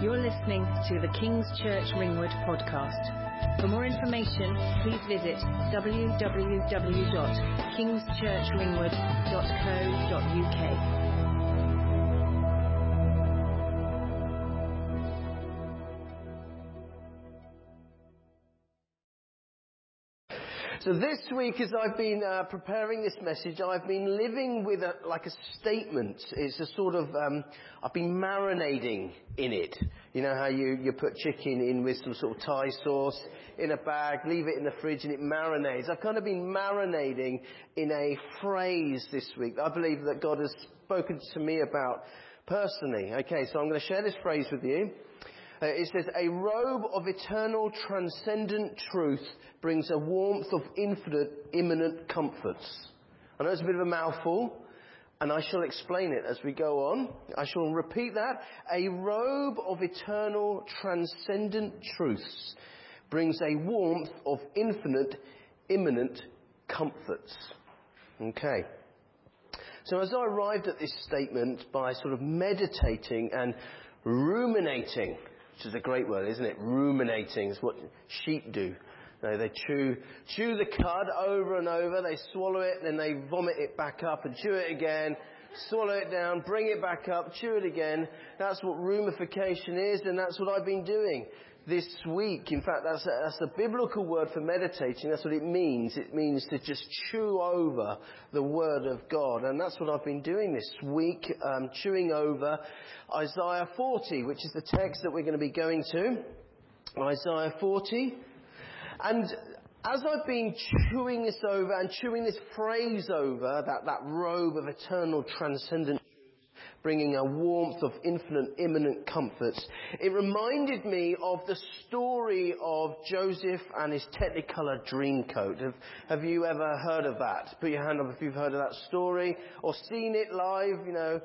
You're listening to the King's Church Ringwood podcast. For more information, please visit www.kingschurchringwood.co.uk. So this week, as I've been preparing this message, I've been living with a statement. It's a sort of, I've been marinating in it. You know how you put chicken in with some sort of Thai sauce in a bag, leave it in the fridge and it marinates. I've kind of been marinating in a phrase this week that I believe that God has spoken to me about personally. Okay, so I'm going to share this phrase with you. It says, a robe of eternal transcendent truth brings a warmth of infinite immanent comforts. I know it's a bit of a mouthful, and I shall explain it as we go on. I shall repeat that. A robe of eternal transcendent truths brings a warmth of infinite immanent comforts. Okay. So as I arrived at this statement by sort of meditating and ruminating, which is a great word, isn't it? Ruminating is what sheep do. They chew the cud over and over, they swallow it, then they vomit it back up and chew it again, swallow it down, bring it back up, chew it again. That's what rumification is, and that's what I've been doing this week. In fact, that's the biblical word for meditating. That's what it means. It means to just chew over the Word of God. And that's what I've been doing this week, chewing over Isaiah 40, which is the text that we're going to be going to. Isaiah 40. And as I've been chewing this over and chewing this phrase over, that robe of eternal transcendent, bringing a warmth of infinite immanent comforts, it reminded me of the story of Joseph and his Technicolor Dreamcoat. Have you ever heard of that? Put your hand up if you've heard of that story or seen it live, you know.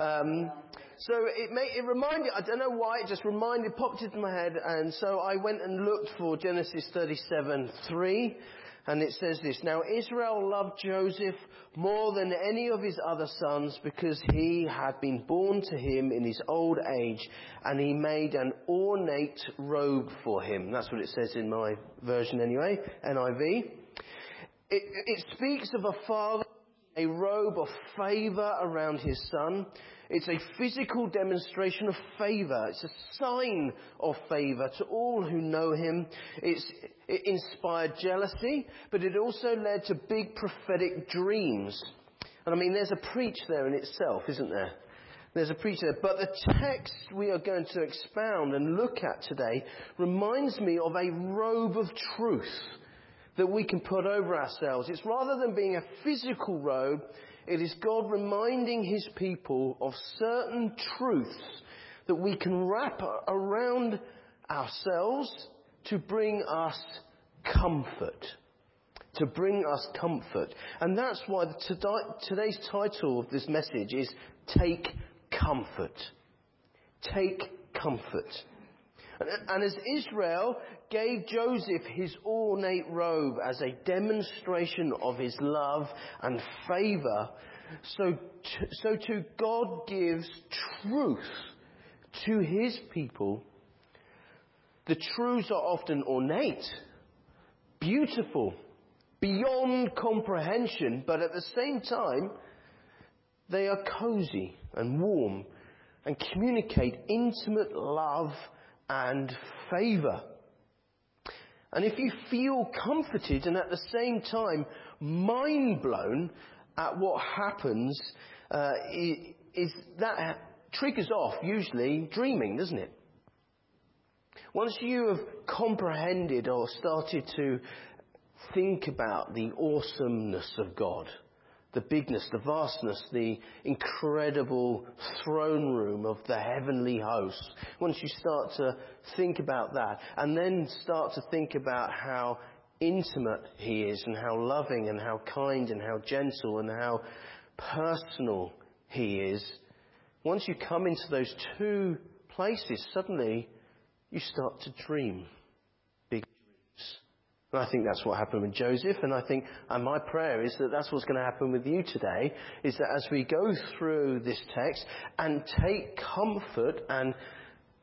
So it reminded, I don't know why, it just popped into my head, and so I went and looked for Genesis 37:3. And it says this, now Israel loved Joseph more than any of his other sons because he had been born to him in his old age, and he made an ornate robe for him. That's what it says in my version anyway, NIV. It speaks of a father, a robe of favour around his son. It's a physical demonstration of favour. It's a sign of favour to all who know him. It inspired jealousy, but it also led to big prophetic dreams. And I mean, there's a preach there in itself, isn't there? There's a preach there. But the text we are going to expound and look at today reminds me of a robe of truth that we can put over ourselves. It's rather than being a physical robe, it is God reminding his people of certain truths that we can wrap around ourselves to bring us comfort. To bring us comfort. And that's why today's title of this message is Take Comfort. Take Comfort. And as Israel gave Joseph his ornate robe as a demonstration of his love and favour, so too God gives truth to his people. The truths are often ornate, beautiful, beyond comprehension, but at the same time, they are cosy and warm and communicate intimate love and favour. And if you feel comforted and at the same time mind blown at what happens, is that triggers off usually dreaming, doesn't it? Once you have comprehended or started to think about the awesomeness of God, the bigness, the vastness, the incredible throne room of the heavenly hosts. Once you start to think about that, and then start to think about how intimate he is, and how loving, and how kind, and how gentle, and how personal he is, once you come into those two places, suddenly you start to dream big dreams. And I think that's what happened with Joseph, and my prayer is that that's what's going to happen with you today, is that as we go through this text and take comfort and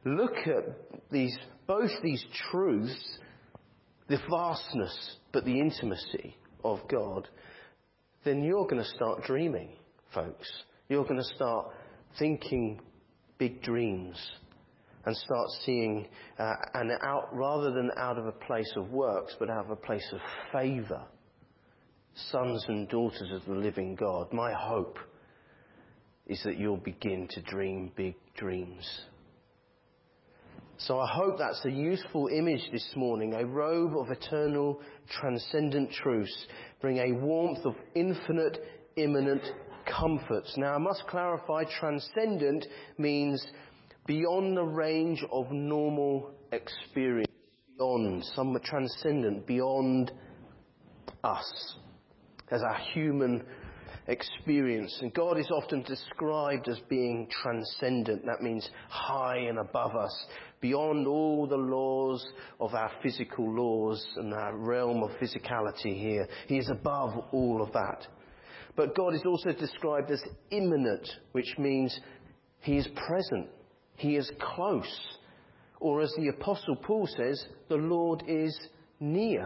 look at both these truths, the vastness but the intimacy of God, then you're going to start dreaming, folks. You're going to start thinking big dreams and start seeing rather than out of a place of works, but out of a place of favour, sons and daughters of the living God. My hope is that you'll begin to dream big dreams. So I hope that's a useful image this morning. A robe of eternal, transcendent truths bring a warmth of infinite, imminent comforts. Now I must clarify, transcendent means beyond the range of normal experience. Beyond, some transcendent, beyond us as our human experience. And God is often described as being transcendent. That means high and above us, beyond all the laws of our physical laws and our realm of physicality here. He is above all of that. But God is also described as imminent, which means He is present. He is close. Or as the Apostle Paul says, the Lord is near.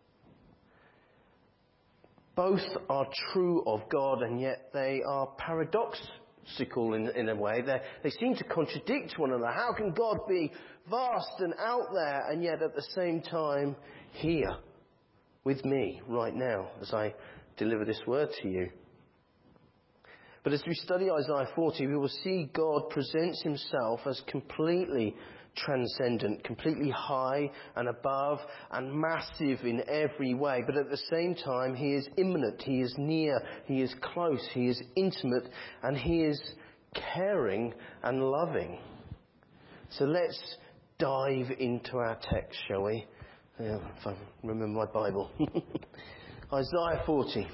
Both are true of God, and yet they are paradoxical in a way. They seem to contradict one another. How can God be vast and out there, and yet at the same time here with me right now as I deliver this word to you? But as we study Isaiah 40, we will see God presents Himself as completely transcendent, completely high and above and massive in every way. But at the same time, He is imminent, He is near, He is close, He is intimate, and He is caring and loving. So let's dive into our text, shall we? If I remember my Bible. Isaiah 40.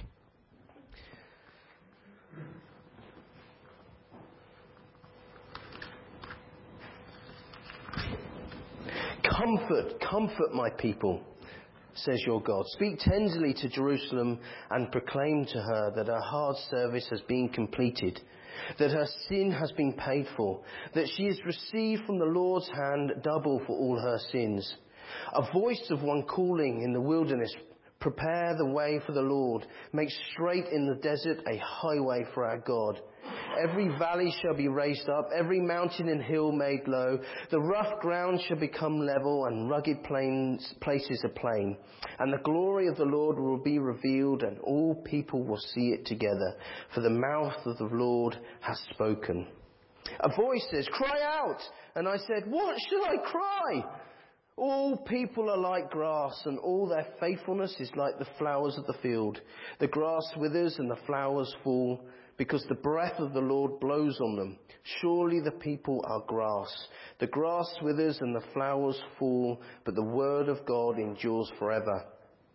Comfort my people, says your God. Speak tenderly to Jerusalem and proclaim to her that her hard service has been completed, that her sin has been paid for, that she has received from the Lord's hand double for all her sins. A voice of one calling in the wilderness, prepare the way for the Lord, make straight in the desert a highway for our God. Every valley shall be raised up, every mountain and hill made low. The rough ground shall become level, and rugged places a plain. And the glory of the Lord will be revealed, and all people will see it together. For the mouth of the Lord has spoken. A voice says, cry out! And I said, what should I cry? All people are like grass, and all their faithfulness is like the flowers of the field. The grass withers and the flowers fall, because the breath of the Lord blows on them. Surely the people are grass. The grass withers and the flowers fall, but the word of God endures forever.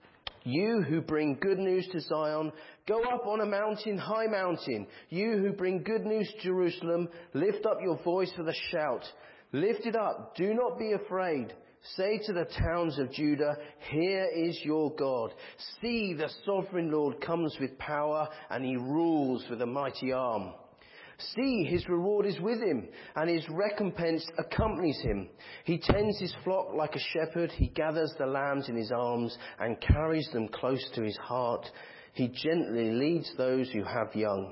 You who bring good news to Zion, go up on a mountain, high mountain. You who bring good news to Jerusalem, lift up your voice with a shout. Lift it up, do not be afraid. Say to the towns of Judah, here is your God. See, the sovereign Lord comes with power, and He rules with a mighty arm. See, His reward is with Him, and His recompense accompanies Him. He tends His flock like a shepherd. He gathers the lambs in His arms and carries them close to His heart. He gently leads those who have young.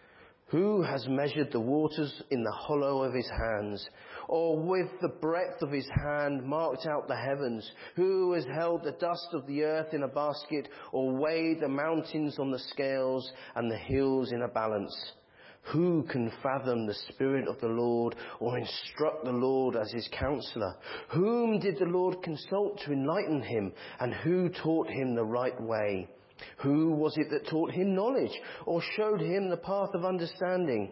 Who has measured the waters in the hollow of His hands, or with the breadth of His hand marked out the heavens? Who has held the dust of the earth in a basket, or weighed the mountains on the scales and the hills in a balance? Who can fathom the Spirit of the Lord, or instruct the Lord as His counselor? Whom did the Lord consult to enlighten Him, and who taught Him the right way? Who was it that taught Him knowledge, or showed Him the path of understanding?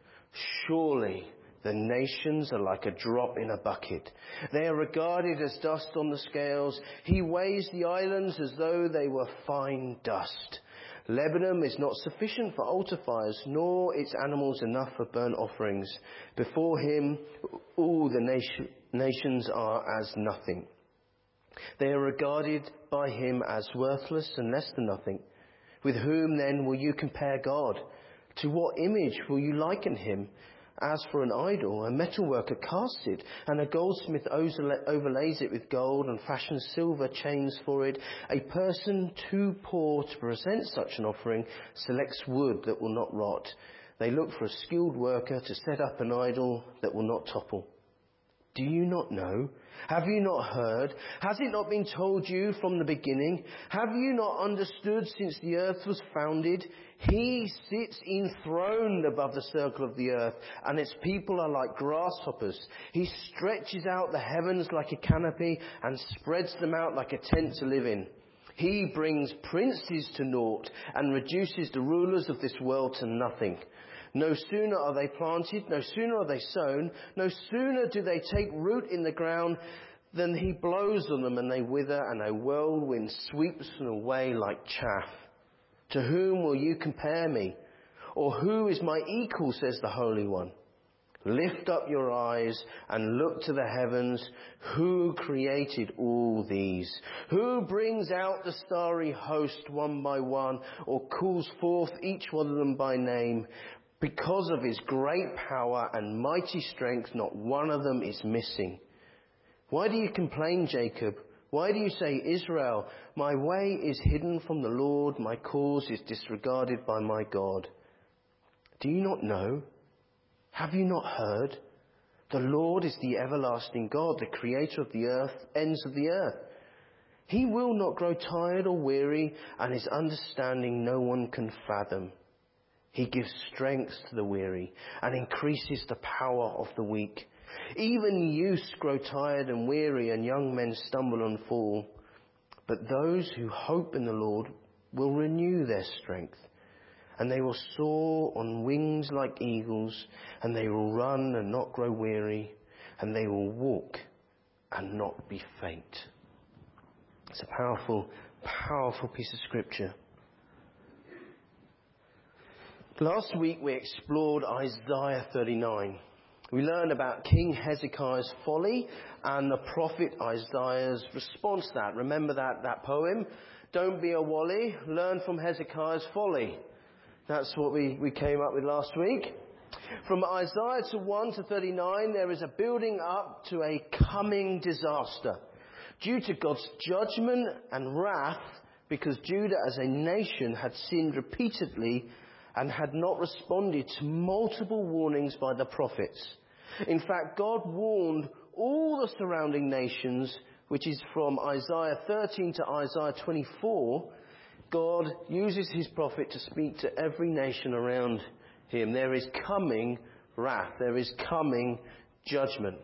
Surely the nations are like a drop in a bucket. They are regarded as dust on the scales. He weighs the islands as though they were fine dust. Lebanon is not sufficient for altar fires, nor its animals enough for burnt offerings. Before Him all the nations are as nothing. They are regarded by Him as worthless and less than nothing. With whom then will you compare God? To what image will you liken Him? As for an idol, a metalworker casts it, and a goldsmith overlays it with gold and fashions silver chains for it. A person too poor to present such an offering selects wood that will not rot. They look for a skilled worker to set up an idol that will not topple. Do you not know? Have you not heard? Has it not been told you from the beginning? Have you not understood since the earth was founded? He sits enthroned above the circle of the earth, and its people are like grasshoppers. He stretches out the heavens like a canopy and spreads them out like a tent to live in. He brings princes to naught and reduces the rulers of this world to nothing. No sooner are they planted, no sooner are they sown, no sooner do they take root in the ground than he blows on them and they wither, and a whirlwind sweeps them away like chaff. To whom will you compare me? Or who is my equal, says the Holy One. Lift up your eyes and look to the heavens. Who created all these? Who brings out the starry host one by one, or calls forth each one of them by name? Because of his great power and mighty strength, not one of them is missing. Why do you complain, Jacob? Why do you say, Israel, my way is hidden from the Lord, my cause is disregarded by my God? Do you not know? Have you not heard? The Lord is the everlasting God, the creator of the earth, ends of the earth. He will not grow tired or weary, and his understanding no one can fathom. He gives strength to the weary and increases the power of the weak. Even youths grow tired and weary, and young men stumble and fall. But those who hope in the Lord will renew their strength, and they will soar on wings like eagles, and they will run and not grow weary, and they will walk and not be faint. It's a powerful, powerful piece of scripture. Last week we explored Isaiah 39. We learned about King Hezekiah's folly and the prophet Isaiah's response to that. Remember that poem? Don't be a wally, learn from Hezekiah's folly. That's what we came up with last week. From Isaiah 1 to 39, there is a building up to a coming disaster due to God's judgment and wrath, because Judah as a nation had sinned repeatedly and had not responded to multiple warnings by the prophets. In fact, God warned all the surrounding nations, which is from Isaiah 13 to Isaiah 24. God uses his prophet to speak to every nation around him. There is coming wrath. There is coming judgment.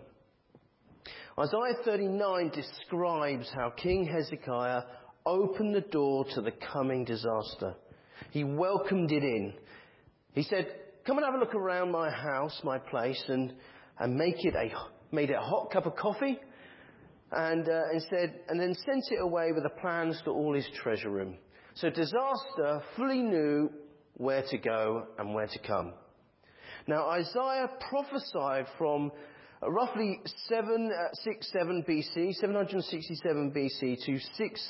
Isaiah 39 describes how King Hezekiah opened the door to the coming disaster. He welcomed it in. He said, come and have a look around my house, my place, and made it a hot cup of coffee, and then sent it away with the plans to all his treasure room. So disaster fully knew where to go and where to come. Now Isaiah prophesied from roughly 767 BC, 767 BC to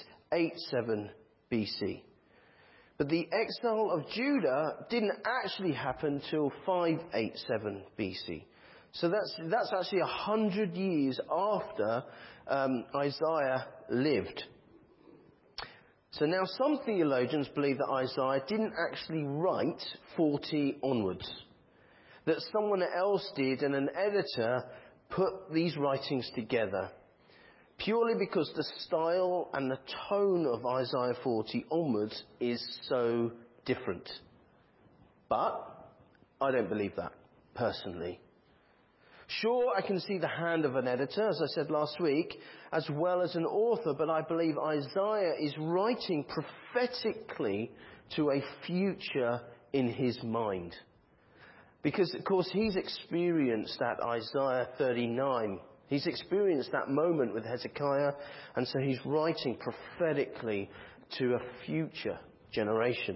687 BC. But the exile of Judah didn't actually happen till 587 BC. So that's actually 100 years after Isaiah lived. So now some theologians believe that Isaiah didn't actually write 40 onwards. That someone else did, and an editor put these writings together. Purely because the style and the tone of Isaiah 40 onwards is so different. But I don't believe that, personally. Sure, I can see the hand of an editor, as I said last week, as well as an author, but I believe Isaiah is writing prophetically to a future in his mind. Because, of course, he's experienced that Isaiah 39. He's experienced that moment with Hezekiah, and so he's writing prophetically to a future generation.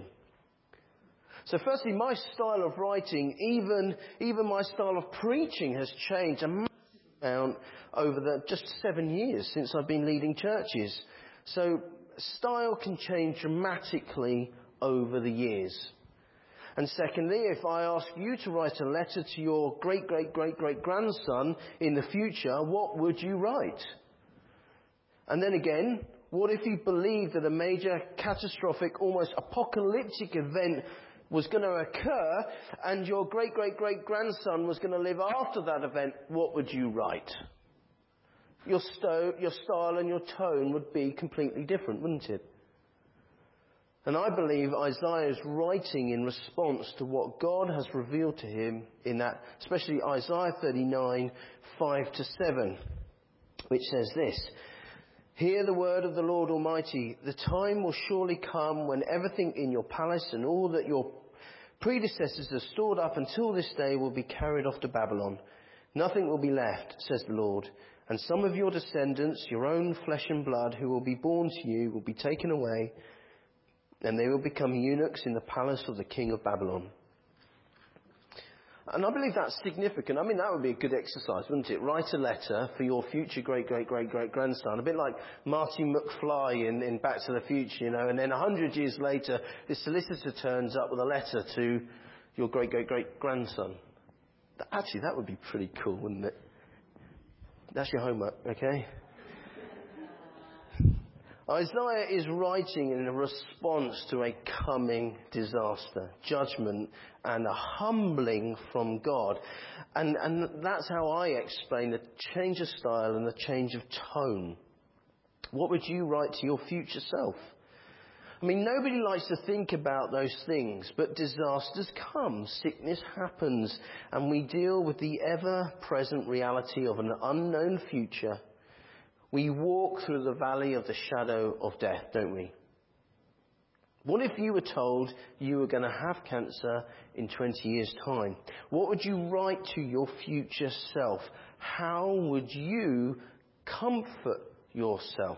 So firstly, my style of writing, even my style of preaching has changed a massive amount over the just 7 years since I've been leading churches. So style can change dramatically over the years. And secondly, if I ask you to write a letter to your great-great-great-great-grandson in the future, what would you write? And then again, what if you believed that a major, catastrophic, almost apocalyptic event was going to occur and your great-great-great-grandson was going to live after that event? What would you write? Your style and your tone would be completely different, wouldn't it? And I believe Isaiah is writing in response to what God has revealed to him in that, especially Isaiah 39, 5-7, which says this: "Hear the word of the Lord Almighty. The time will surely come when everything in your palace and all that your predecessors have stored up until this day will be carried off to Babylon. Nothing will be left, says the Lord. And some of your descendants, your own flesh and blood, who will be born to you, will be taken away, and they will become eunuchs in the palace of the king of Babylon." And I believe that's significant. I mean, that would be a good exercise, wouldn't it? Write a letter for your future great-great-great-great-grandson. A bit like Marty McFly in Back to the Future, and then 100 years later, this solicitor turns up with a letter to your great-great-great-grandson. Actually, that would be pretty cool, wouldn't it? That's your homework, okay? Isaiah is writing in a response to a coming disaster, judgment, and a humbling from God. And that's how I explain the change of style and the change of tone. What would you write to your future self? I mean, nobody likes to think about those things, but disasters come, sickness happens, and we deal with the ever-present reality of an unknown future. We walk through the valley of the shadow of death, don't we? What if you were told you were going to have cancer in 20 years' time? What would you write to your future self? How would you comfort yourself?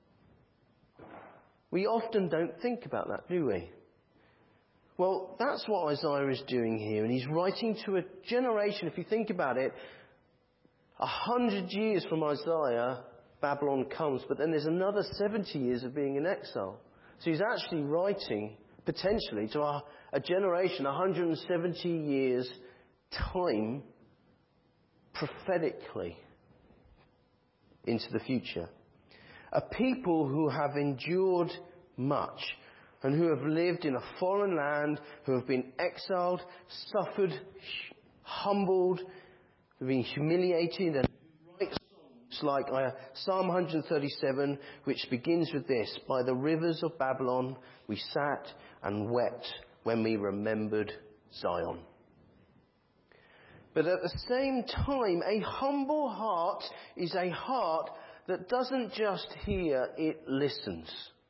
We often don't think about that, do we? Well, that's what Isaiah is doing here, and he's writing to a generation. If you think about it, 100 years from Isaiah, Babylon comes, but then there's another 70 years of being in exile. So he's actually writing, potentially, to a generation, 170 years' time, prophetically, into the future. A people who have endured much and who have lived in a foreign land, who have been exiled, suffered, humbled, have been humiliated, and write songs like Psalm 137, which begins with this: "By the rivers of Babylon we sat and wept when we remembered Zion." But at the same time, a humble heart is a heart that doesn't just hear, it listens.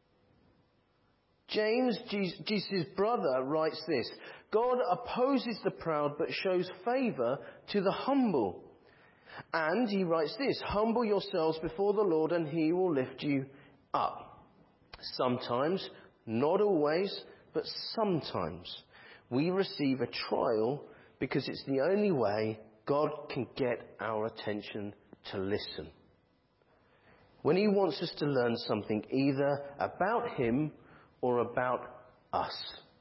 James, Jesus' brother, writes this: "God opposes the proud but shows favour to the humble." And he writes this: "Humble yourselves before the Lord and he will lift you up." Sometimes, not always, but sometimes, we receive a trial because it's the only way God can get our attention to listen. When he wants us to learn something either about him or about us.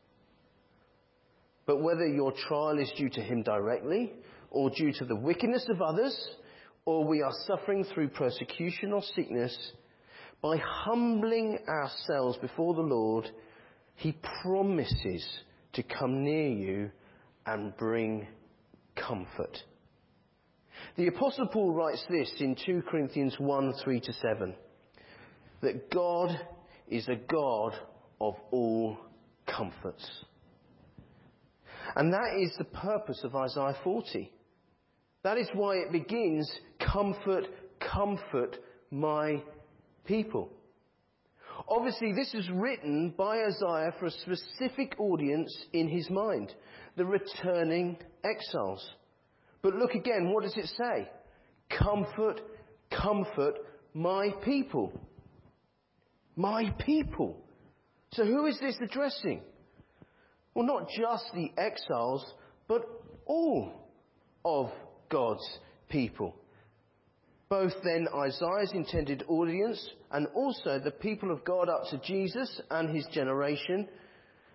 But whether your trial is due to him directly, or due to the wickedness of others, or we are suffering through persecution or sickness, by humbling ourselves before the Lord, he promises to come near you and bring comfort. The Apostle Paul writes this in 2 Corinthians 1, 3-7, that God is a God of all comforts. And that is the purpose of Isaiah 40. That is why it begins, "Comfort, comfort my people." Obviously, this is written by Isaiah for a specific audience in his mind, the returning exiles. But look again, what does it say? Comfort, comfort my people. My people. So who is this addressing? Well, not just the exiles, but all of God's people. Both then Isaiah's intended audience and also the people of God up to Jesus and his generation.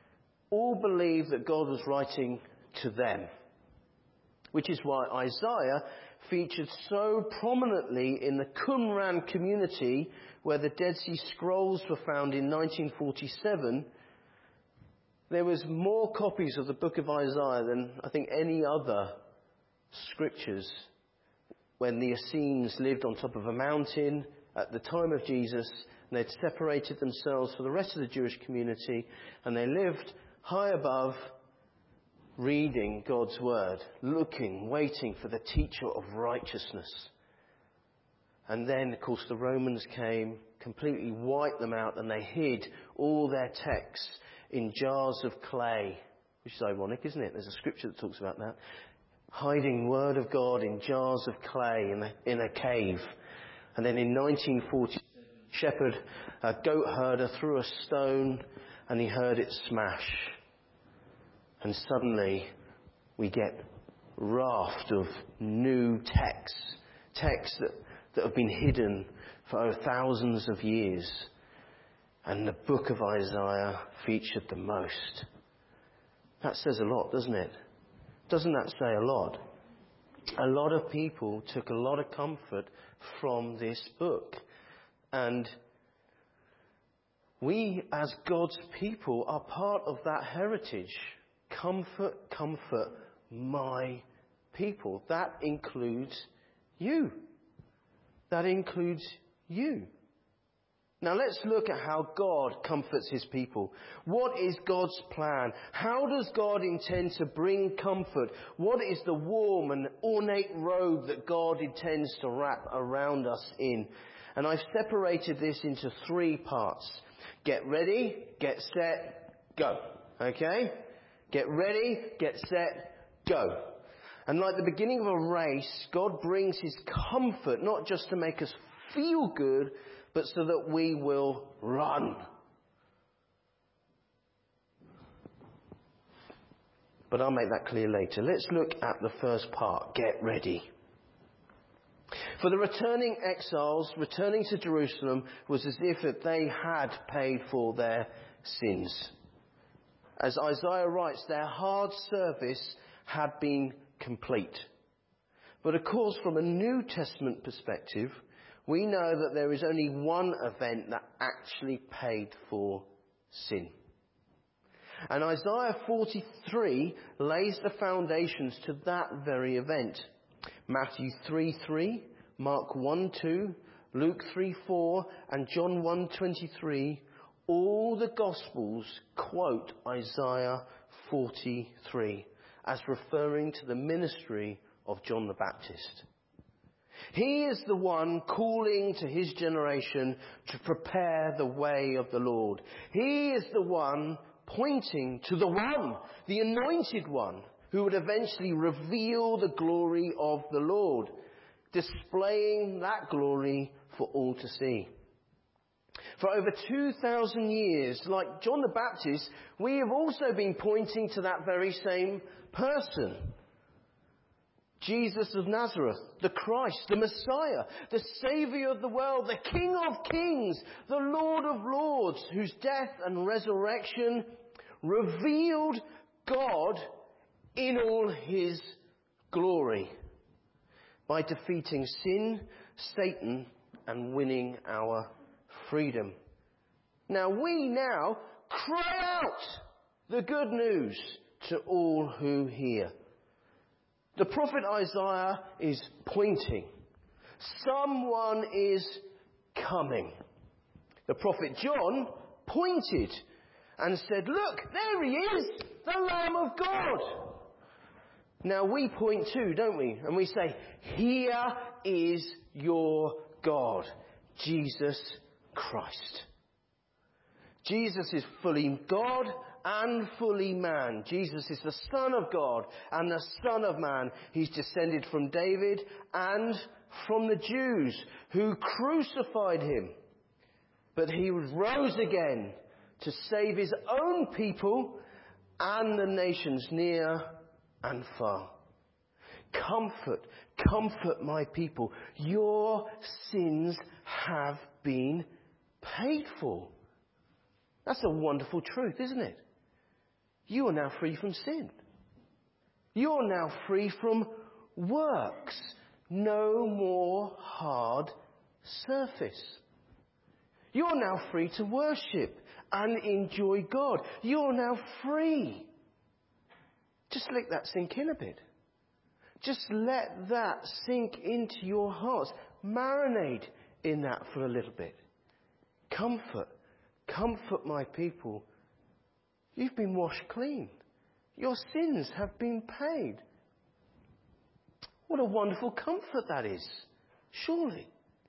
all believed that God was writing to them. Which is why Isaiah featured so prominently in the Qumran community where the Dead Sea Scrolls were found in 1947. There was more copies of the book of Isaiah than I think any other scriptures when the Essenes lived on top of a mountain at the time of Jesus, and they'd separated themselves from the rest of the Jewish community, and they lived high above, reading God's word, looking, waiting for the teacher of righteousness. And then, of course, the Romans came, completely wiped them out, and they hid all their texts in jars of clay. Which is ironic, isn't it? There's a scripture that talks about that. Hiding word of God in jars of clay in a cave. And then in 1940, a goat herder, threw a stone, and he heard it smash. And suddenly we get raft of new texts that have been hidden for thousands of years. And the book of Isaiah featured the most. That says a lot, doesn't it? Doesn't that say a lot? A lot of people took a lot of comfort from this book. And we, as God's people, are part of that heritage. Comfort, comfort my people. That includes you. That includes you. Now let's look at how God comforts his people. What is God's plan? How does God intend to bring comfort? What is the warm and ornate robe that God intends to wrap around us in? And I've separated this into 3 parts. Get ready, get set, go. Okay? Get ready, get set, go. And like the beginning of a race, God brings his comfort not just to make us feel good, but so that we will run. But I'll make that clear later. Let's look at the first part. Get ready. For the returning exiles, returning to Jerusalem was as if they had paid for their sins. As Isaiah writes, their hard service had been complete. But of course, from a New Testament perspective, we know that there is only one event that actually paid for sin. And Isaiah 43 lays the foundations to that very event. Matthew 3:3, Mark 1:2, Luke 3:4, and John 1:23, all the Gospels quote Isaiah 43 as referring to the ministry of John the Baptist. He is the one calling to his generation to prepare the way of the Lord. He is the one pointing to the one, the anointed one, who would eventually reveal the glory of the Lord, displaying that glory for all to see. For over 2,000 years, like John the Baptist, we have also been pointing to that very same person. Jesus of Nazareth, the Christ, the Messiah, the Saviour of the world, the King of Kings, the Lord of Lords, whose death and resurrection revealed God in all his glory by defeating sin, Satan, and winning our freedom. Now we now cry out the good news to all who hear. The prophet Isaiah is pointing. Someone is coming. The prophet John pointed and said, look, there he is, the Lamb of God. Now we point too, don't we? And we say, here is your God, Jesus Christ. Jesus is fully God and fully man. Jesus is the Son of God and the Son of Man. He's descended from David and from the Jews who crucified him. But he rose again to save his own people and the nations near and far. Comfort, comfort my people. Your sins have been paid for. That's a wonderful truth, isn't it? You are now free from sin. You're now free from works. No more hard surface. You're now free to worship and enjoy God. You're now free. Just let that sink in a bit. Just let that sink into your hearts. Marinate in that for a little bit. Comfort my people. You've been washed clean. Your sins have been paid. What a wonderful comfort that is. Surely.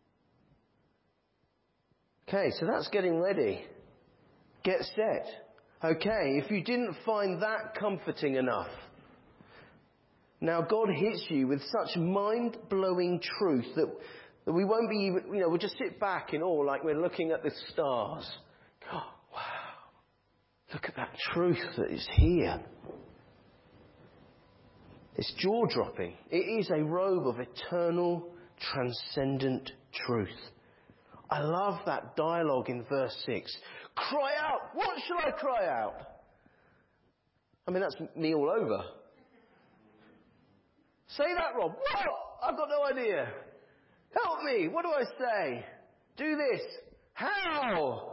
Okay, so that's getting ready. Get set. Okay, if you didn't find that comforting enough, now God hits you with such mind-blowing truth that we won't be even, we'll just sit back in awe like we're looking at the stars. Oh, wow. Look at that truth that is here. It's jaw-dropping. It is a robe of eternal, transcendent truth. I love that dialogue in verse 6. Cry out! What shall I cry out? I mean, that's me all over. Say that, Rob. What? I've got no idea. Help me. What do I say? Do this. How?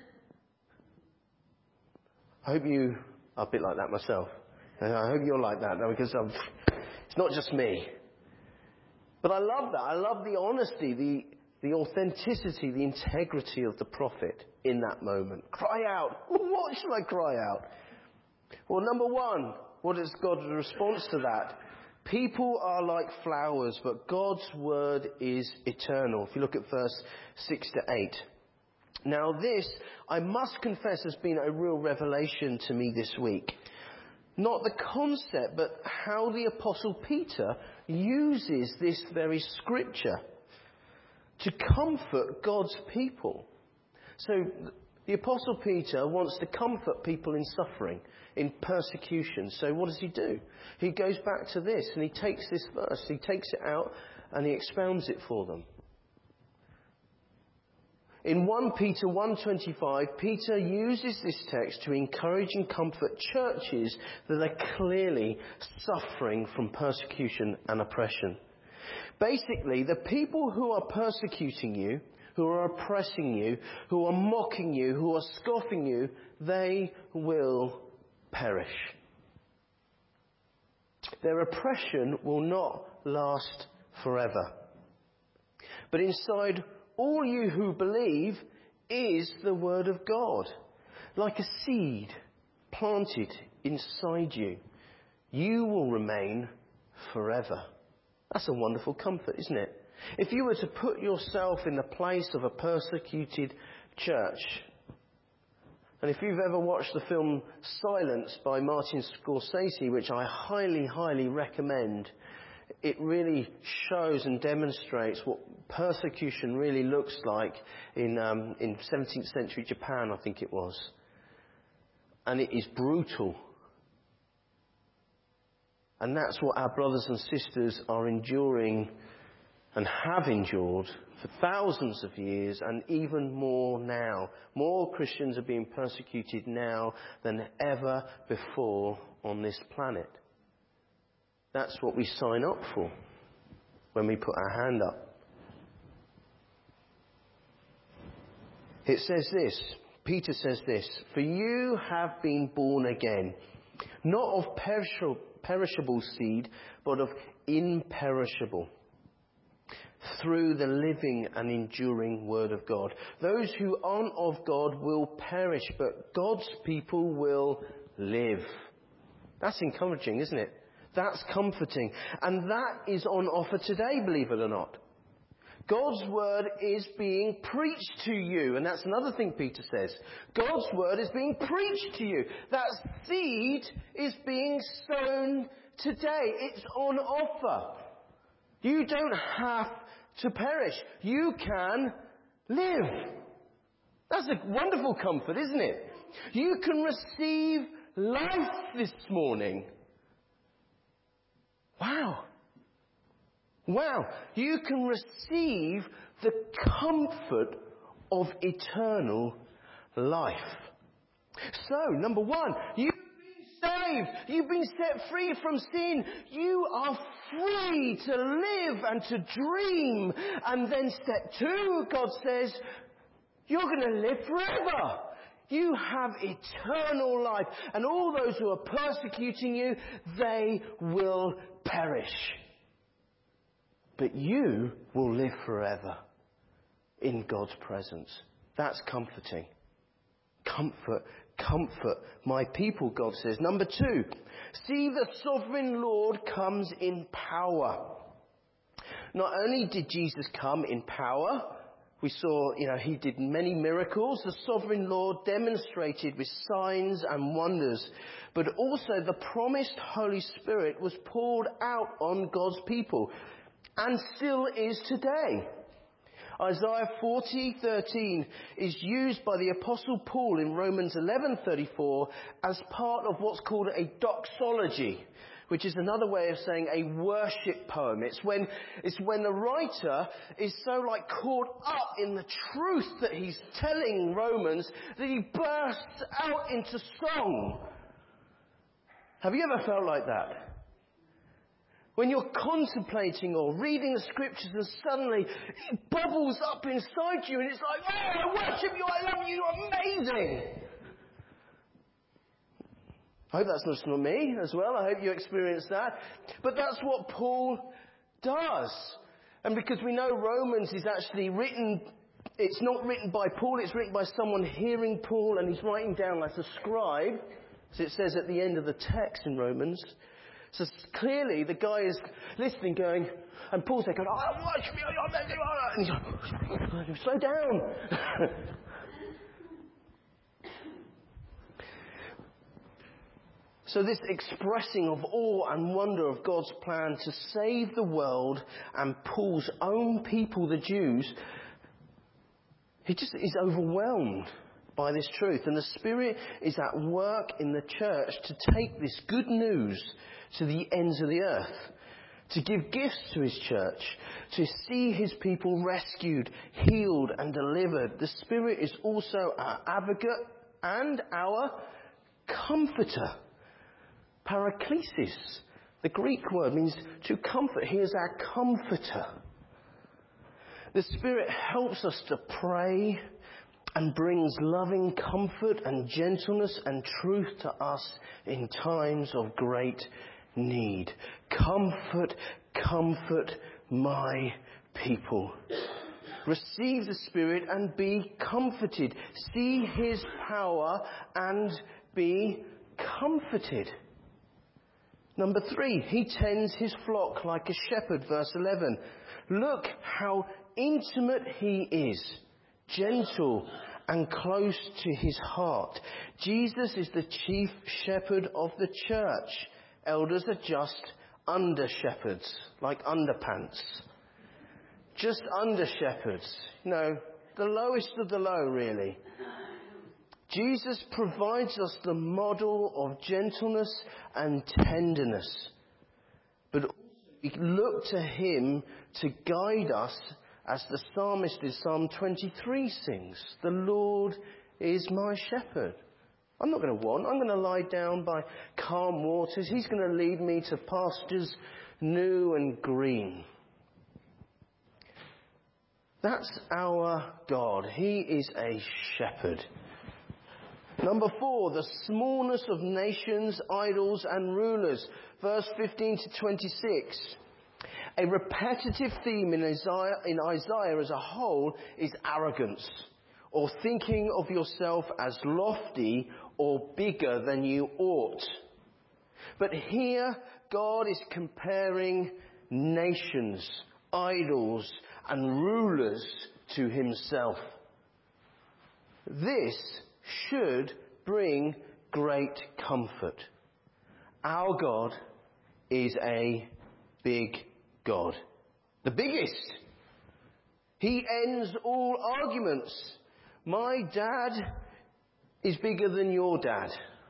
I hope you are a bit like that myself. I hope you're like that, because it's not just me. But I love that. I love the honesty, the authenticity, the integrity of the prophet in that moment. Cry out. What shall I cry out? Well, number one, what is God's response to that? People are like flowers, but God's word is eternal. If you look at verse 6 to 8. Now this, I must confess, has been a real revelation to me this week. Not the concept, but how the Apostle Peter uses this very scripture to comfort God's people. So the Apostle Peter wants to comfort people in suffering, in persecution. So what does he do? He goes back to this and he takes this verse, he takes it out and he expounds it for them. In 1 Peter 1:25, Peter uses this text to encourage and comfort churches that are clearly suffering from persecution and oppression. Basically, the people who are persecuting you, who are oppressing you, who are mocking you, who are scoffing you, they will perish. Their oppression will not last forever. But inside all you who believe is the word of God, like a seed planted inside you. You will remain forever. That's a wonderful comfort, isn't it? If you were to put yourself in the place of a persecuted church, and if you've ever watched the film Silence by Martin Scorsese, which I highly, highly recommend, it really shows and demonstrates what persecution really looks like in 17th century Japan, I think it was. And it is brutal. And that's what our brothers and sisters are enduring and have endured for thousands of years, and even more now. More Christians are being persecuted now than ever before on this planet. That's what we sign up for when we put our hand up. It says this, Peter says this, for you have been born again, not of perishable seed, but of imperishable, through the living and enduring word of God. Those who aren't of God will perish, but God's people will live. That's encouraging, isn't it? That's comforting. And that is on offer today, believe it or not. God's word is being preached to you. And that's another thing Peter says. God's word is being preached to you. That seed is being sown today. It's on offer. You don't have to perish. You can live. That's a wonderful comfort, isn't it? You can receive life this morning. Wow. Wow. You can receive the comfort of eternal life. So, number one, you've been saved. You've been set free from sin. You are free to live and to dream. And then step 2, God says, you're going to live forever. You have eternal life. And all those who are persecuting you, they will perish. But you will live forever in God's presence. That's comforting. Comfort my people, God says. Number 2, see the sovereign Lord comes in power. Not only did Jesus come in power, we saw, he did many miracles. The sovereign Lord demonstrated with signs and wonders. But also the promised Holy Spirit was poured out on God's people and still is today. Isaiah 40:13 is used by the Apostle Paul in Romans 11:34 as part of what's called a doxology, which is another way of saying a worship poem. It's when the writer is so caught up in the truth that he's telling Romans that he bursts out into song. Have you ever felt like that? When you're contemplating or reading the scriptures and suddenly it bubbles up inside you and it's like, oh, I worship you, I love you, you're amazing. I hope that's not me as well. I hope you experience that. But that's what Paul does. And because we know Romans is actually written, it's not written by Paul, it's written by someone hearing Paul and he's writing down like a scribe, as it says at the end of the text in Romans. So clearly the guy is listening going, and Paul's there going, oh, I worship you, and he's like, slow down. So this expressing of awe and wonder of God's plan to save the world and Paul's own people, the Jews, he just is overwhelmed by this truth. And the Spirit is at work in the church to take this good news to the ends of the earth, to give gifts to his church, to see his people rescued, healed and delivered. The Spirit is also our advocate and our comforter. Paraklesis, the Greek word, means to comfort. He is our comforter. The Spirit helps us to pray and brings loving comfort and gentleness and truth to us in times of great need. Comfort, comfort my people. Receive the Spirit and be comforted. See his power and be comforted. Number 3, he tends his flock like a shepherd, verse 11. Look how intimate he is, gentle and close to his heart. Jesus is the chief shepherd of the church. Elders are just under shepherds, like underpants. Just under shepherds. The lowest of the low, really. Jesus provides us the model of gentleness and tenderness. But also we look to him to guide us, as the psalmist in Psalm 23 sings. The Lord is my shepherd. I'm not going to want. I'm going to lie down by calm waters. He's going to lead me to pastures new and green. That's our God. He is a shepherd. Number 4, the smallness of nations, idols and rulers. Verse 15 to 26. A repetitive theme in Isaiah as a whole is arrogance, or thinking of yourself as lofty or bigger than you ought. But here God is comparing nations, idols and rulers to himself. This should bring great comfort. Our God is a big God. The biggest. He ends all arguments. My dad is bigger than your dad.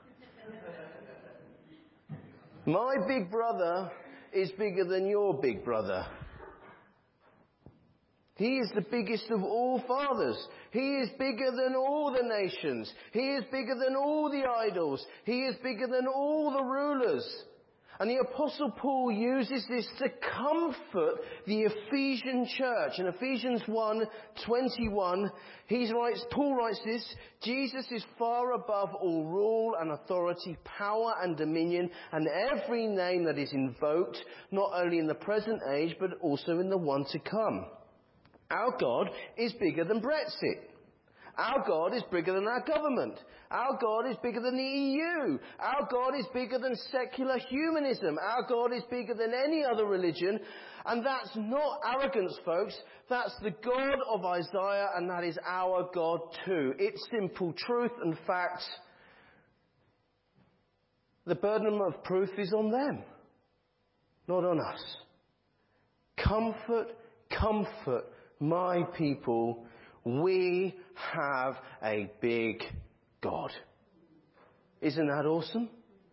My big brother is bigger than your big brother. He is the biggest of all fathers. He is bigger than all the nations. He is bigger than all the idols. He is bigger than all the rulers. And the Apostle Paul uses this to comfort the Ephesian church. In Ephesians 1:21, Paul writes this: Jesus is far above all rule and authority, power and dominion, and every name that is invoked, not only in the present age, but also in the one to come. Our God is bigger than Brexit. Our God is bigger than our government. Our God is bigger than the EU. Our God is bigger than secular humanism. Our God is bigger than any other religion. And that's not arrogance, folks. That's the God of Isaiah, and that is our God too. It's simple truth and fact. The burden of proof is on them, not on us. Comfort, comfort my people. We have a big God. Isn't that awesome?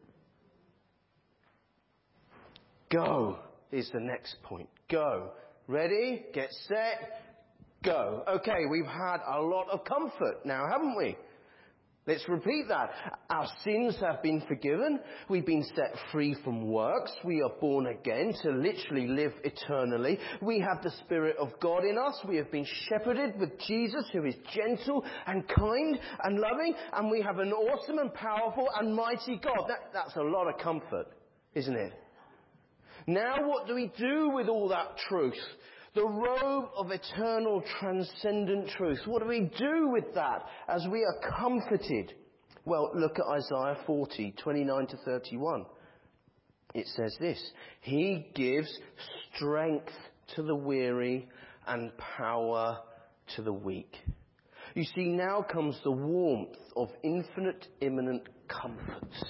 Go is the next point. Go. Ready? Get set. Go. Okay, we've had a lot of comfort now, haven't we? Let's repeat that. Our sins have been forgiven. We've been set free from works. We are born again to literally live eternally. We have the Spirit of God in us. We have been shepherded with Jesus, who is gentle and kind and loving. And we have an awesome and powerful and mighty God. That's a lot of comfort, isn't it? Now what do we do with all that truth? The robe of eternal transcendent truth. What do we do with that as we are comforted? Well, look at Isaiah 40:29-31. It says this: He gives strength to the weary and power to the weak. You see, now comes the warmth of infinite, imminent comforts.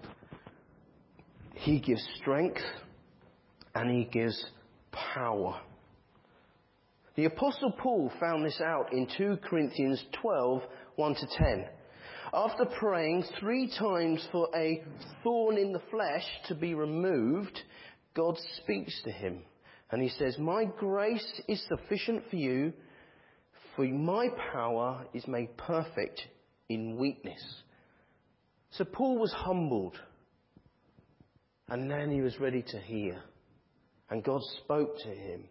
He gives strength and he gives power. The Apostle Paul found this out in 2 Corinthians 12:1-10. After praying 3 times for a thorn in the flesh to be removed, God speaks to him. And he says, my grace is sufficient for you, for my power is made perfect in weakness. So Paul was humbled. And then he was ready to hear. And God spoke to him.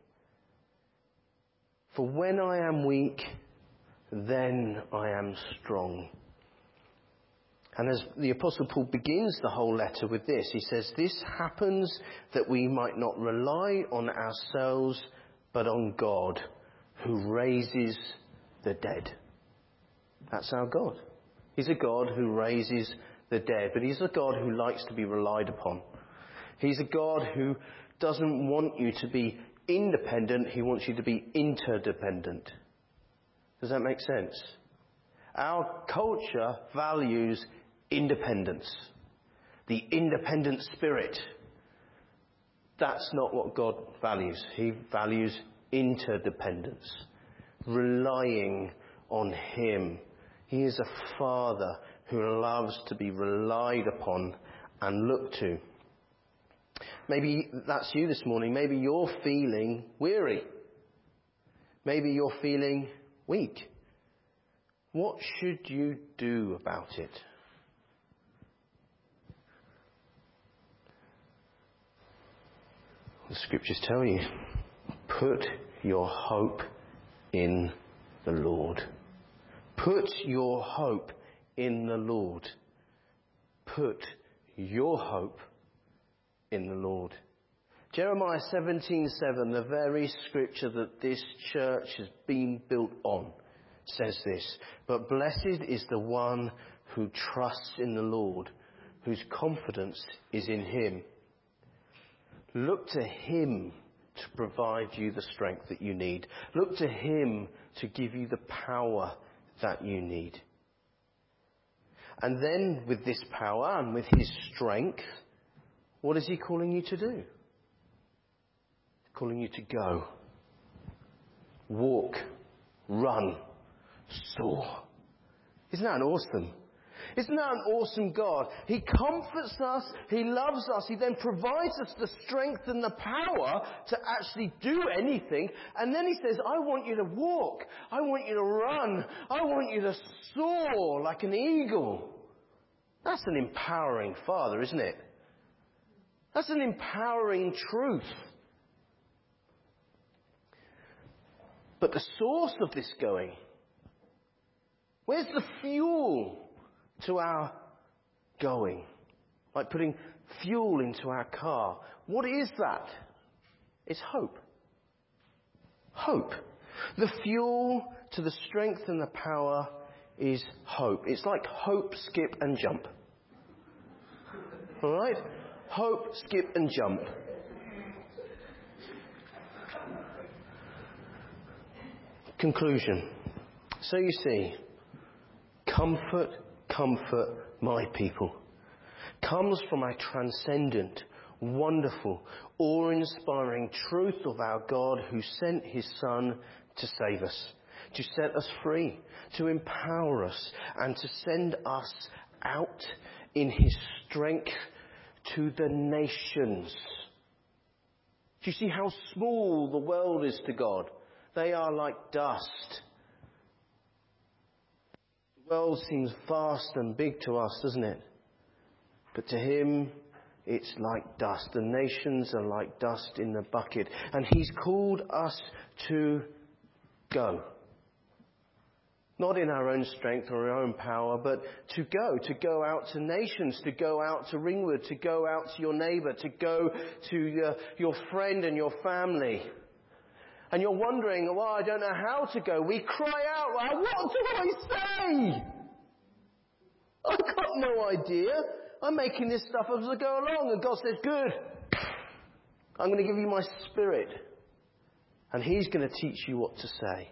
For when I am weak, then I am strong. And as the Apostle Paul begins the whole letter with this, he says, this happens that we might not rely on ourselves, but on God, who raises the dead. That's our God. He's a God who raises the dead, but he's a God who likes to be relied upon. He's a God who doesn't want you to be independent, he wants you to be interdependent. Does that make sense? Our culture values independence. The independent spirit. That's not what God values. He values interdependence. Relying on him. He is a father who loves to be relied upon and looked to. Maybe that's you this morning. Maybe you're feeling weary. Maybe you're feeling weak. What should you do about it? The scriptures tell you, put your hope in the Lord. Put your hope in the Lord. Put your hope in the Lord. Jeremiah 17:7, the very scripture that this church has been built on, says this: but blessed is the one who trusts in the Lord, whose confidence is in him. Look to him to provide you the strength that you need. Look to him to give you the power that you need. And then with this power and with his strength, what is he calling you to do? He's calling you to go. Walk. Run. Soar. Isn't that awesome? Isn't that an awesome God? He comforts us, He loves us, He then provides us the strength and the power to actually do anything. And then He says, I want you to walk, I want you to run, I want you to soar like an eagle. That's an empowering Father, isn't it? That's an empowering truth. But the source of this going, where's the fuel to our going? Like putting fuel into our car. What is that? It's hope. Hope. The fuel to the strength and the power is hope. It's like hope, skip and jump. Alright? Hope, skip and jump. Conclusion. So you see, comfort, my people, comes from our transcendent, wonderful, awe-inspiring truth of our God who sent His Son to save us, to set us free, to empower us, and to send us out in His strength to the nations. Do you see how small the world is to God? They are like dust. The world seems vast and big to us, doesn't it? But to Him, it's like dust. The nations are like dust in the bucket. And He's called us to go. Not in our own strength or our own power, but to go out to nations, to go out to Ringwood, to go out to your neighbour, to go to your friend and your family. And you're wondering, well, I don't know how to go. We cry out, well, what do I say? I've got no idea. I'm making this stuff as I go along. And God says, good. I'm going to give you my Spirit. And He's going to teach you what to say.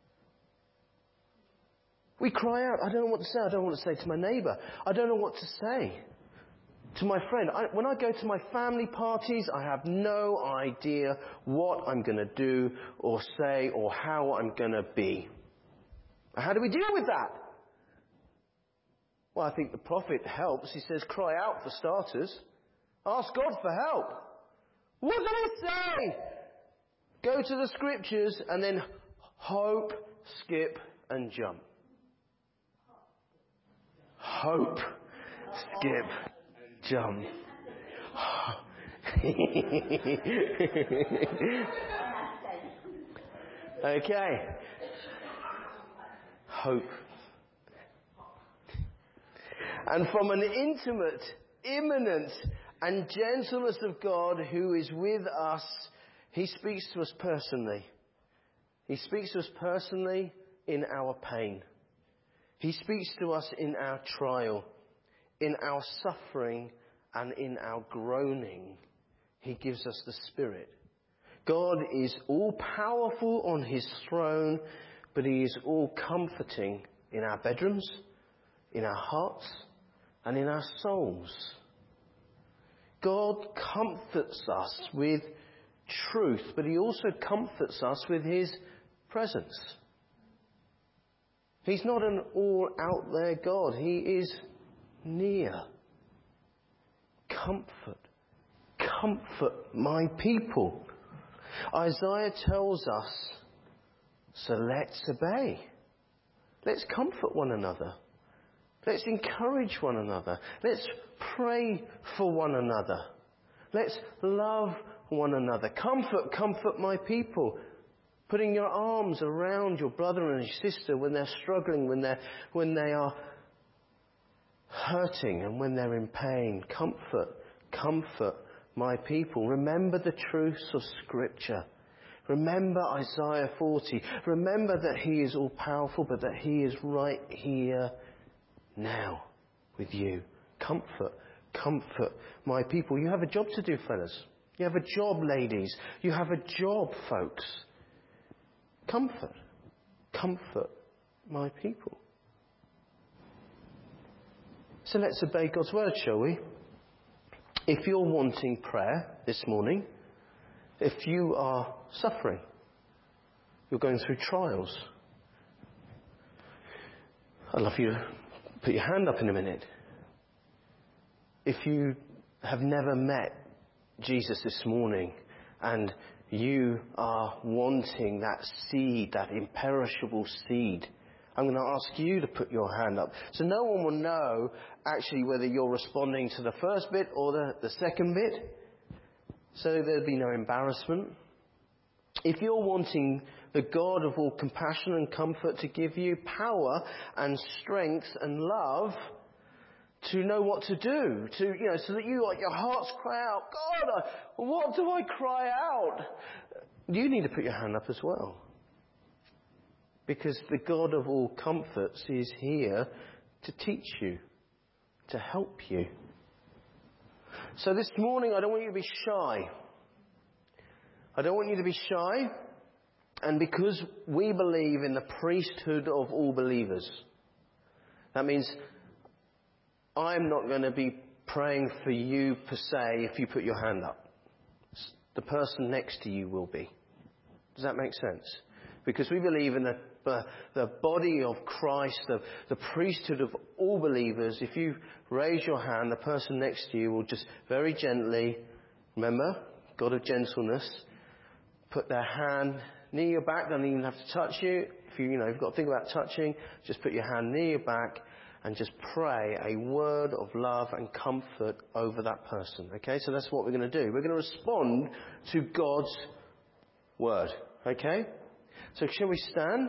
We cry out, I don't know what to say. I don't know what to say to my neighbour. I don't know what to say to my friend. When I go to my family parties, I have no idea what I'm going to do or say or how I'm going to be. How do we deal with that? Well, I think the prophet helps. He says, cry out for starters. Ask God for help. What do I say? Go to the scriptures and then hope, skip and jump. Hope, skip, jump. Okay. Hope. And from an intimate, imminent, and gentleness of God who is with us, He speaks to us personally. He speaks to us personally in our pain. He speaks to us in our trial, in our suffering, and in our groaning. He gives us the Spirit. God is all-powerful on His throne, but He is all-comforting in our bedrooms, in our hearts, and in our souls. God comforts us with truth, but He also comforts us with His presence. He's not an all-out-there God. He is near. Comfort. Comfort my people. Isaiah tells us, so let's obey. Let's comfort one another. Let's encourage one another. Let's pray for one another. Let's love one another. Comfort my people. Putting your arms around your brother and your sister when they're struggling, when they are hurting and when they're in pain. Comfort my people. Remember the truths of Scripture. Remember Isaiah 40. Remember that He is all powerful, but that He is right here now with you. Comfort my people. You have a job to do, fellas. You have a job, ladies. You have a job, folks. Comfort my people. So let's obey God's word, shall we? If you're wanting prayer this morning, if you are suffering, you're going through trials, I'd love you to put your hand up in a minute. If you have never met Jesus this morning and you are wanting that seed, that imperishable seed, I'm going to ask you to put your hand up. So no one will know actually whether you're responding to the first bit or the second bit. So there'll be no embarrassment. If you're wanting the God of all compassion and comfort to give you power and strength and love to know what to do, so that your hearts cry out, God, what do I cry out? You need to put your hand up as well. Because the God of all comforts is here to teach you, to help you. So this morning, I don't want you to be shy. I don't want you to be shy. And because we believe in the priesthood of all believers, that means I'm not going to be praying for you per se if you put your hand up. The person next to you will be. Does that make sense? Because we believe in the body of Christ, the priesthood of all believers. If you raise your hand, the person next to you will just very gently, remember, God of gentleness, put their hand near your back. They don't even have to touch you. If you've got to think about touching, just put your hand near your back and just pray a word of love and comfort over that person. Okay, so that's what we're going to do. We're going to respond to God's word. Okay? So shall we stand?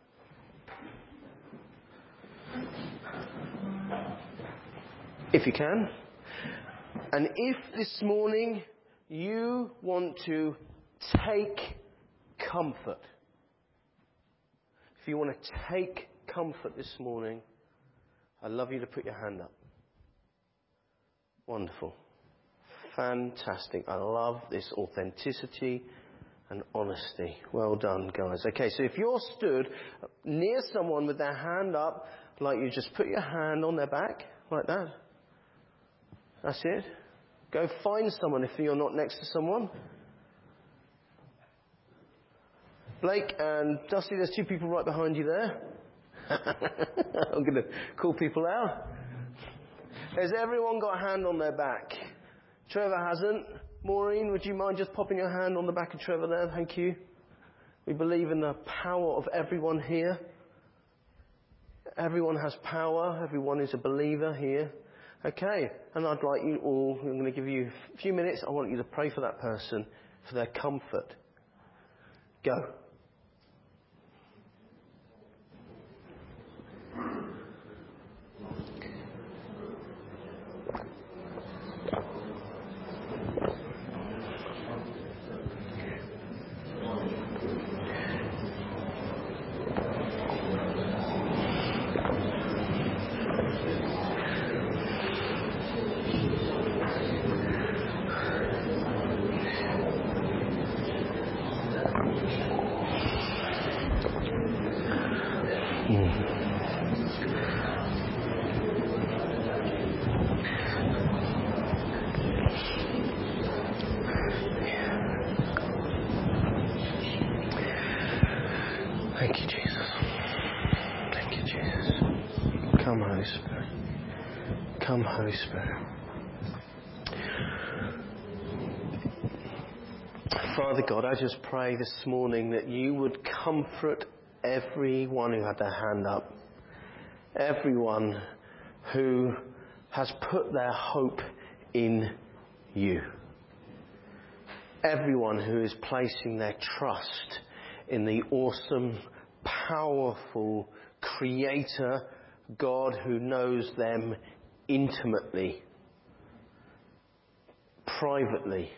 If you can. And if this morning you want to take comfort, if you want to take comfort this morning, I'd love you to put your hand up. Wonderful. Fantastic. I love this authenticity and honesty. Well done, guys. Okay, so if you're stood near someone with their hand up, like you just put your hand on their back, like that. That's it. Go find someone if you're not next to someone. Blake and Dusty, there's two people right behind you there. I'm going to call people out. Has everyone got a hand on their back? Trevor hasn't. Maureen, would you mind just popping your hand on the back of Trevor there? Thank you. We believe in the power of everyone here. Everyone has power. Everyone is a believer here. Okay. And I'd like you all, I'm going to give you a few minutes. I want you to pray for that person, for their comfort. Go. Thank you, Jesus. Thank you, Jesus. Come, Holy Spirit. Come, Holy Spirit. Father God, I just pray this morning that you would comfort everyone who had their hand up. Everyone who has put their hope in you. Everyone who is placing their trust in the awesome, powerful Creator God who knows them intimately, privately.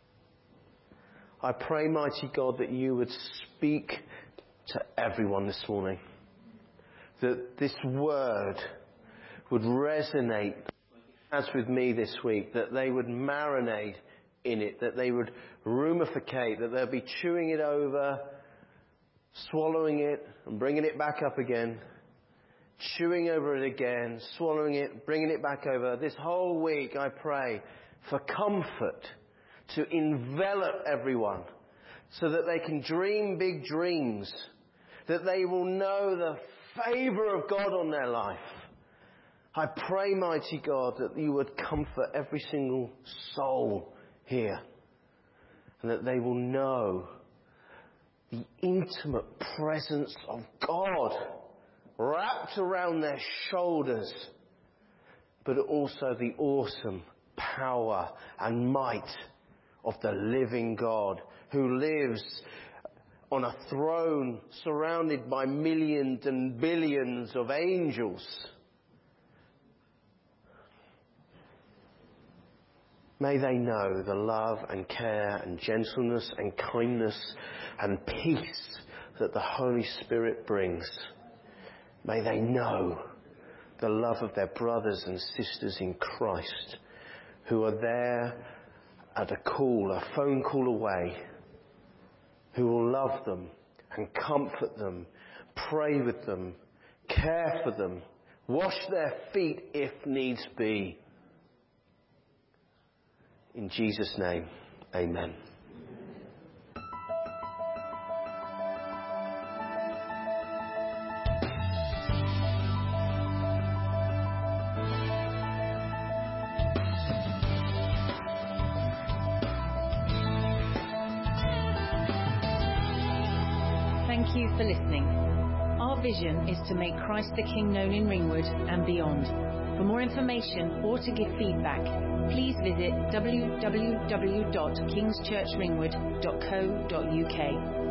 I pray, mighty God, that you would speak to everyone this morning. That this word would resonate as with me this week. That they would marinate in it. That they would rumificate. That they'll be chewing it over, swallowing it and bringing it back up again. Chewing over it again, swallowing it, bringing it back over. This whole week I pray for comfort to envelop everyone so that they can dream big dreams, that they will know the favour of God on their life, I pray, mighty God, that you would comfort every single soul here and that they will know the intimate presence of God wrapped around their shoulders, but also the awesome power and might of the living God who lives on a throne surrounded by millions and billions of angels. May they know the love and care and gentleness and kindness and peace that the Holy Spirit brings. May they know the love of their brothers and sisters in Christ who are there at a phone call away, who will love them and comfort them, pray with them, care for them, wash their feet if needs be. In Jesus' name, amen. Thank you for listening. Our vision is to make Christ the King known in Ringwood and beyond. For more information or to give feedback, please visit www.kingschurchringwood.co.uk.